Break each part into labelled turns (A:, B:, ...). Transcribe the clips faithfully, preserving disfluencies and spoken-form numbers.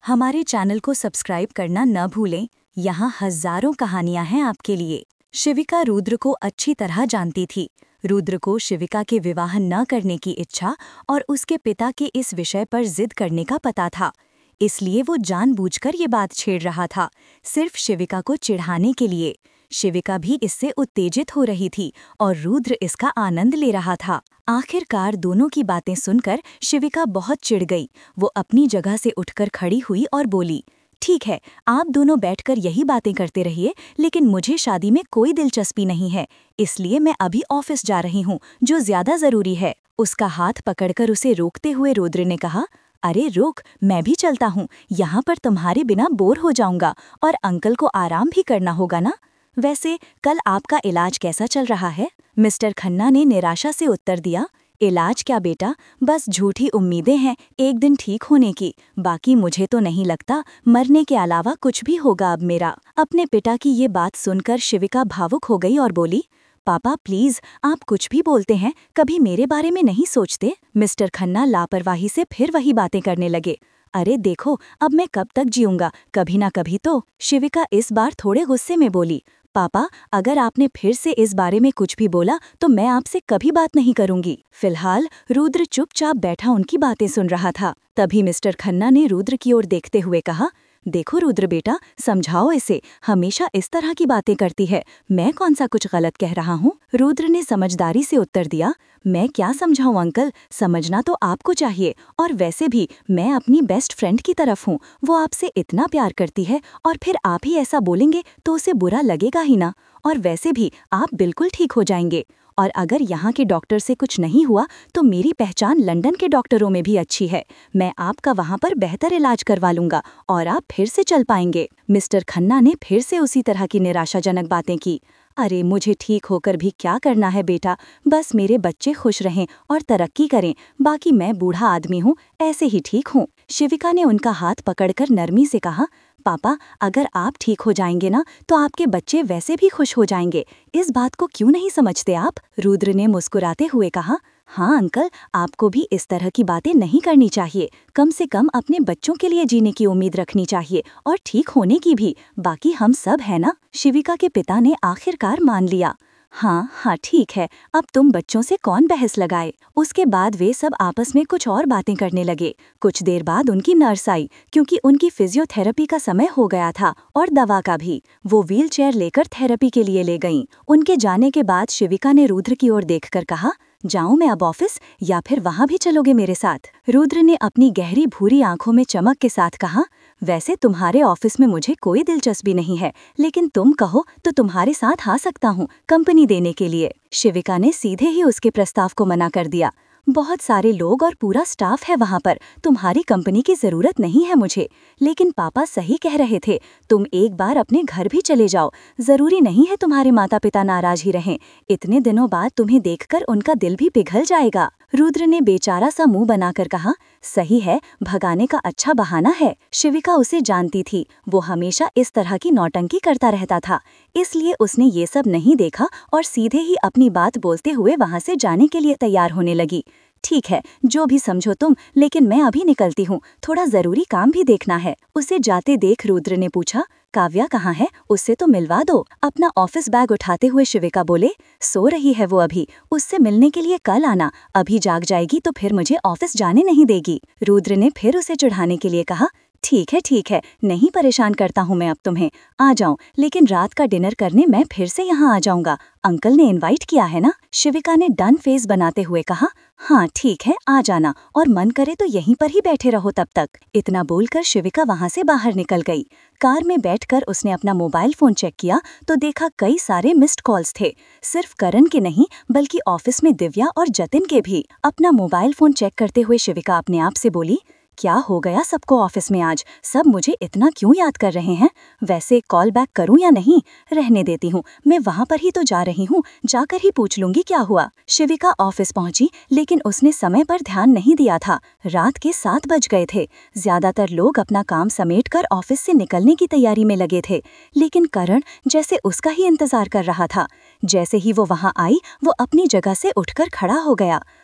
A: हमारे चैनल को सब्सक्राइब करना न भूलें। यहाँ हजारों कहानियां हैं आपके लिए। शिविका रुद्र को अच्छी तरह जानती थी। रुद्र को शिविका के विवाह न करने की इच्छा और उसके पिता के इस विषय पर जिद करने का पता था, इसलिए वो जानबूझकर ये बात छेड़ रहा था, सिर्फ शिविका को चिढ़ाने के लिए। शिविका भी इससे उत्तेजित हो रही थी और रुद्र इसका आनंद ले रहा था। आखिरकार दोनों की बातें सुनकर शिविका बहुत चिढ़ गई। वो अपनी जगह से उठकर खड़ी हुई और बोली, ठीक है, आप दोनों बैठकर यही बातें करते रहिए, लेकिन मुझे शादी में कोई दिलचस्पी नहीं है, इसलिए मैं अभी ऑफिस जा रही हूँ, जो ज्यादा जरूरी है। उसका हाथ पकड़कर उसे रोकते हुए रुद्र ने कहा, अरे रुक, मैं भी चलता हूँ, यहाँ पर तुम्हारे बिना बोर हो जाऊंगा और अंकल को आराम भी करना होगा ना। वैसे कल आपका इलाज कैसा चल रहा है? मिस्टर खन्ना ने निराशा से उत्तर दिया, इलाज क्या बेटा, बस झूठी उम्मीदें हैं एक दिन ठीक होने की। बाकी मुझे तो नहीं लगता मरने के अलावा कुछ भी होगा अब मेरा। अपने पिता की ये बात सुनकर शिविका भावुक हो गई और बोली, पापा प्लीज, आप कुछ भी बोलते हैं, कभी मेरे बारे में नहीं सोचते। मिस्टर खन्ना लापरवाही से फिर वही बातें करने लगे। अरे देखो, अब मैं कब तक जीऊंगा, कभी ना कभी तो। शिविका इस बार थोड़े गुस्से में बोली, पापा अगर आपने फिर से इस बारे में कुछ भी बोला तो मैं आपसे कभी बात नहीं करूंगी। फिलहाल रुद्र चुपचाप बैठा उनकी बातें सुन रहा था। तभी मिस्टर खन्ना ने रुद्र की ओर देखते हुए कहा, देखो रुद्र बेटा, समझाओ इसे, हमेशा इस तरह की बातें करती है, मैं कौन सा कुछ गलत कह रहा हूँ। रुद्र ने समझदारी से उत्तर दिया, मैं क्या समझाऊं अंकल, समझना तो आपको चाहिए, और वैसे भी मैं अपनी बेस्ट फ्रेंड की तरफ हूँ, वो आपसे इतना प्यार करती है और फिर आप ही ऐसा बोलेंगे तो उसे बुरा लगेगा ही ना। और वैसे भी आप बिल्कुल ठीक हो जाएंगे, और अगर यहाँ के डॉक्टर से कुछ नहीं हुआ तो मेरी पहचान लंदन के डॉक्टरों में भी अच्छी है, मैं आपका वहाँ पर बेहतर इलाज करवा लूंगा और आप फिर से चल पाएंगे। मिस्टर खन्ना ने फिर से उसी तरह की निराशाजनक बातें की। अरे मुझे ठीक होकर भी क्या करना है बेटा, बस मेरे बच्चे खुश रहें और तरक्की करें, बाकी मैं बूढ़ा आदमी हूँ, ऐसे ही ठीक हूँ। शिविका ने उनका हाथ पकड़कर नरमी से कहा, पापा अगर आप ठीक हो जाएंगे ना तो आपके बच्चे वैसे भी खुश हो जाएंगे, इस बात को क्यों नहीं समझते आप? रुद्र ने मुस्कुराते हुए कहा, हाँ अंकल, आपको भी इस तरह की बातें नहीं करनी चाहिए, कम से कम अपने बच्चों के लिए जीने की उम्मीद रखनी चाहिए और ठीक होने की भी, बाकी हम सब है ना। शिविका के पिता ने आखिरकार मान लिया। हाँ हाँ ठीक है, अब तुम बच्चों से कौन बहस लगाए। उसके बाद वे सब आपस में कुछ और बातें करने लगे। कुछ देर बाद उनकी नर्स आई, क्योंकि उनकी फिजियोथेरेपी का समय हो गया था और दवा का भी। वो व्हील चेयर लेकर थेरेपी के लिए ले गईं। उनके जाने के बाद शिविका ने रुद्र की ओर देखकर कहा, जाऊं मैं अब ऑफिस, या फिर वहां भी चलोगे मेरे साथ? रुद्र ने अपनी गहरी भूरी आंखों में चमक के साथ कहा, वैसे तुम्हारे ऑफिस में मुझे कोई दिलचस्पी नहीं है, लेकिन तुम कहो तो तुम्हारे साथ आ सकता हूँ कंपनी देने के लिए। शिविका ने सीधे ही उसके प्रस्ताव को मना कर दिया, बहुत सारे लोग और पूरा स्टाफ है वहाँ पर, तुम्हारी कंपनी की ज़रूरत नहीं है मुझे। लेकिन पापा सही कह रहे थे, तुम एक बार अपने घर भी चले जाओ, ज़रूरी नहीं है तुम्हारे माता पिता नाराज ही रहें, इतने दिनों बाद तुम्हें देखकर उनका दिल भी पिघल जाएगा। रुद्र ने बेचारा सा मुंह बनाकर कहा, सही है, भगाने का अच्छा बहाना है। शिविका उसे जानती थी, वो हमेशा इस तरह की नौटंकी करता रहता था, इसलिए उसने ये सब नहीं देखा और सीधे ही अपनी बात बोलते हुए वहाँ से जाने के लिए तैयार होने लगी। ठीक है, जो भी समझो तुम, लेकिन मैं अभी निकलती हूँ, थोड़ा जरूरी काम भी देखना है। उसे जाते देख रुद्र ने पूछा, काव्या कहाँ है, उससे तो मिलवा दो। अपना ऑफिस बैग उठाते हुए शिविका बोले, सो रही है वो अभी, उससे मिलने के लिए कल आना, अभी जाग जाएगी तो फिर मुझे ऑफिस जाने नहीं देगी। रुद्र ने फिर उसे चिढ़ाने के लिए कहा, ठीक है ठीक है, नहीं परेशान करता हूँ मैं अब तुम्हें, आ जाऊं, लेकिन रात का डिनर करने मैं फिर से यहाँ आ जाऊंगा, अंकल ने इनवाइट किया है ना। शिविका ने डन फेस बनाते हुए कहा, हाँ ठीक है, आ जाना, और मन करे तो यहीं पर ही बैठे रहो तब तक। इतना बोलकर शिविका वहाँ से बाहर निकल गई। कार में बैठकर उसने अपना मोबाइल फोन चेक किया तो देखा कई सारे मिस्ड कॉल्स थे, सिर्फ करण के नहीं बल्कि ऑफिस में दिव्या और जतिन के भी। अपना मोबाइल फोन चेक करते हुए शिविका अपने आप से बोली, क्या हो गया सबको ऑफिस में आज, सब मुझे इतना क्यों याद कर रहे हैं? वैसे कॉल बैक करूं या नहीं, रहने देती हूँ, मैं वहां पर ही तो जा रही हूँ, जाकर ही पूछ लूंगी क्या हुआ। शिविका ऑफिस पहुंची, लेकिन उसने समय पर ध्यान नहीं दिया था, रात के सात बज गए थे। ज्यादातर लोग अपना काम समेटकर ऑफिस से निकलने की तैयारी में लगे थे, लेकिन करण जैसे उसका ही इंतजार कर रहा था। जैसे ही वो वहां आई, वो अपनी जगह से उठकर खड़ा हो गया।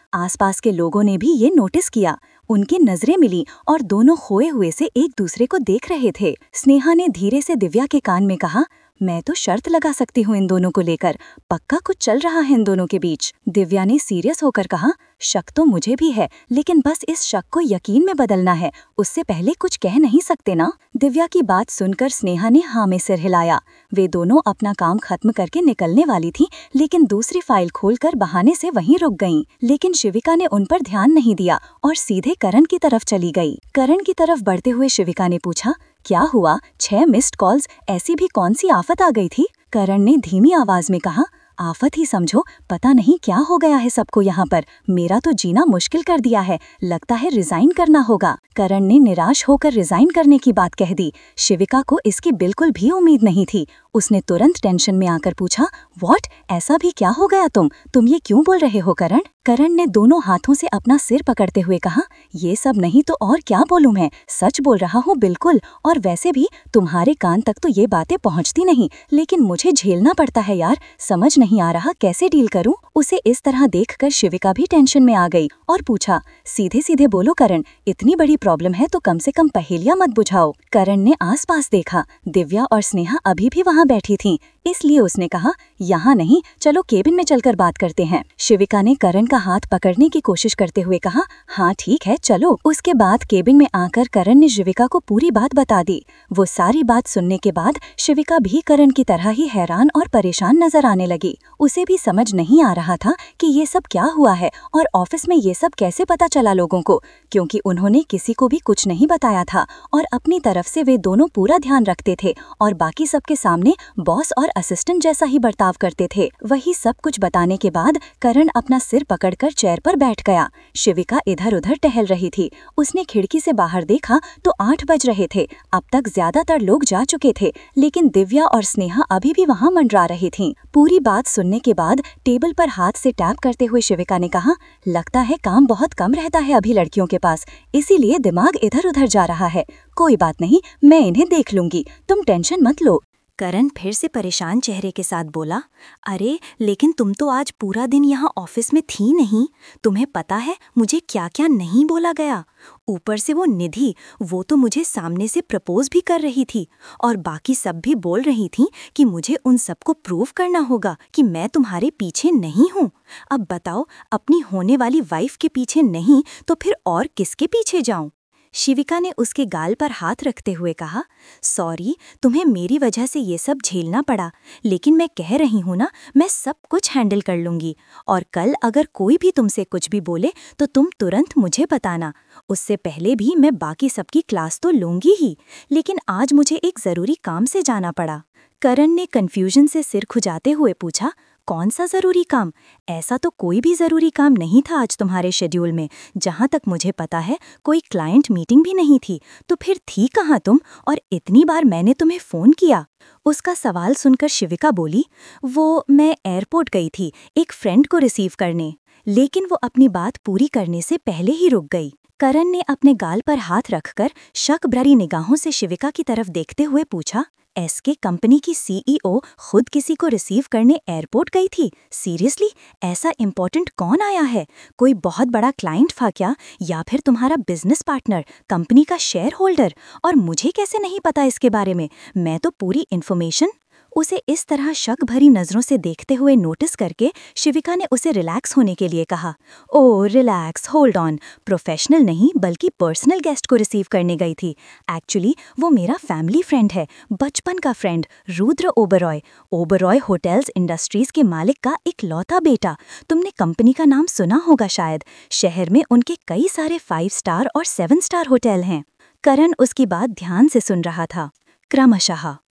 A: आसपास के लोगों ने भी ये नोटिस किया। उनकी नजरें मिली और दोनों खोए हुए से एक दूसरे को देख रहे थे। स्नेहा ने धीरे से दिव्या के कान में कहा, मैं तो शर्त लगा सकती हूँ इन दोनों को लेकर, पक्का कुछ चल रहा है इन दोनों के बीच। दिव्या ने सीरियस होकर कहा, शक तो मुझे भी है, लेकिन बस इस शक को यकीन में बदलना है, उससे पहले कुछ कह नहीं सकते ना। दिव्या की बात सुनकर स्नेहा ने हाँ में सिर हिलाया। वे दोनों अपना काम खत्म करके निकलने वाली थी, लेकिन दूसरी फाइल खोलकर बहाने से वहीं रुक गईं। लेकिन शिविका ने उन पर ध्यान नहीं दिया और सीधे करण की तरफ चली गई। करण की तरफ बढ़ते हुए शिविका ने पूछा, क्या हुआ? छह मिस्ड कॉल्स, ऐसी भी कौन सी आफत आ गई थी? करण ने धीमी आवाज में कहा, आफत ही समझो, पता नहीं क्या हो गया है सबको यहाँ पर, मेरा तो जीना मुश्किल कर दिया है, लगता है रिजाइन करना होगा। करण ने निराश होकर रिजाइन करने की बात कह दी। शिविका को इसकी बिल्कुल भी उम्मीद नहीं थी। उसने तुरंत टेंशन में आकर पूछा, व्हाट, ऐसा भी क्या हो गया? तुम तुम ये क्यों बोल रहे हो करण? करण ने दोनों हाथों से अपना सिर पकड़ते हुए कहा, ये सब नहीं तो और क्या बोलूं मैं, सच बोल रहा हूँ बिल्कुल। और वैसे भी तुम्हारे कान तक तो ये बातें पहुँचती नहीं, लेकिन मुझे झेलना पड़ता है यार, समझ नहीं आ रहा कैसे डील करूं। उसे इस तरह देखकर शिविका भी टेंशन में आ गई और पूछा, सीधे सीधे बोलो करण, इतनी बड़ी प्रॉब्लम है तो कम से कम पहेलियां मत बुझाओ। करण ने आसपास देखा, दिव्या और स्नेहा अभी भी वहां बैठी थीं, इसलिए उसने कहा, यहाँ नहीं, चलो केबिन में चलकर बात करते हैं। शिविका ने करण का हाथ पकड़ने की कोशिश करते हुए कहा, हाँ ठीक है चलो। उसके बाद केबिन में आकर करण ने शिविका को पूरी बात बता दी। वो सारी बात सुनने के बाद शिविका भी करण की तरह ही हैरान और परेशान नजर आने लगी। उसे भी समझ नहीं आ रहा था कि ये सब क्या हुआ है और ऑफिस में ये सब कैसे पता चला लोगों को, क्योंकि उन्होंने किसी को भी कुछ नहीं बताया था और अपनी तरफ से वे दोनों पूरा ध्यान रखते थे और बाकी सबके सामने बॉस और असिस्टेंट जैसा ही बर्ताव करते थे। वही सब कुछ बताने के बाद करण अपना सिर पकड़कर चेयर पर बैठ गया। शिविका इधर उधर टहल रही थी। उसने खिड़की से बाहर देखा तो आठ बज रहे थे। अब तक ज्यादातर लोग जा चुके थे, लेकिन दिव्या और स्नेहा अभी भी वहां मंडरा रही थीं। पूरी बात सुनने के बाद टेबल पर हाथ से टैप करते हुए शिविका ने कहा, लगता है काम बहुत कम रहता है अभी लड़कियों के पास, इसीलिए दिमाग इधर उधर जा रहा है। कोई बात नहीं, मैं इन्हें देख लूंगी, तुम टेंशन मत लो।
B: करण फिर से परेशान चेहरे के साथ बोला, अरे लेकिन तुम तो आज पूरा दिन यहाँ ऑफिस में थी नहीं, तुम्हें पता है मुझे क्या क्या नहीं बोला गया। ऊपर से वो निधि, वो तो मुझे सामने से प्रपोज भी कर रही थी और बाकी सब भी बोल रही थी कि मुझे उन सबको प्रूव करना होगा कि मैं तुम्हारे पीछे नहीं हूँ। अब बताओ, अपनी होने वाली वाइफ के पीछे नहीं तो फिर और किसके पीछे जाऊँ? शिविका ने उसके गाल पर हाथ रखते हुए कहा, सॉरी, तुम्हें मेरी वजह से ये सब झेलना पड़ा, लेकिन मैं कह रही हूँ ना, मैं सब कुछ हैंडल कर लूँगी। और कल अगर कोई भी तुमसे कुछ भी बोले तो तुम तुरंत मुझे बताना। उससे पहले भी मैं बाकी सबकी क्लास तो लूँगी ही, लेकिन आज मुझे एक ज़रूरी काम से जाना पड़ा। करण ने कन्फ्यूजन से सिर खुजाते हुए पूछा, कौन सा ज़रूरी काम? ऐसा तो कोई भी ज़रूरी काम नहीं था आज तुम्हारे शेड्यूल में। जहाँ तक मुझे पता है कोई क्लाइंट मीटिंग भी नहीं थी, तो फिर थी कहाँ तुम और इतनी बार मैंने तुम्हें फ़ोन किया? उसका सवाल सुनकर शिविका बोली, वो मैं एयरपोर्ट गई थी एक फ्रेंड को रिसीव करने। लेकिन वो अपनी बात पूरी करने से पहले ही रुक गई। करण ने अपने गाल पर हाथ रखकर शक भरी निगाहों से शिविका की तरफ देखते हुए पूछा, एसके कंपनी की सीईओ खुद किसी को रिसीव करने एयरपोर्ट गई थी? सीरियसली, ऐसा इम्पोर्टेंट कौन आया है? कोई बहुत बड़ा क्लाइंट था क्या, या फिर तुम्हारा बिजनेस पार्टनर, कंपनी का शेयर होल्डर? और मुझे कैसे नहीं पता इसके बारे में? मैं तो पूरी इन्फॉर्मेशन। उसे इस तरह शक भरी नजरों से देखते हुए नोटिस करके शिविका ने उसे रिलैक्स होने के लिए कहा, oh relax, hold on, professional नहीं बल्कि पर्सनल गेस्ट को रिसीव करने गई थी। एक्चुअली वो मेरा फैमिली फ्रेंड है, बचपन का friend, Rudra Oberoi. Oberoi hotels industries के मालिक का इकलौता बेटा। तुमने कंपनी का नाम सुना होगा शायद। शहर में उनके कई सारे फाइव स्टार और सेवन स्टार होटल हैं। करण उसकी बात ध्यान से सुन रहा था। क्रमशः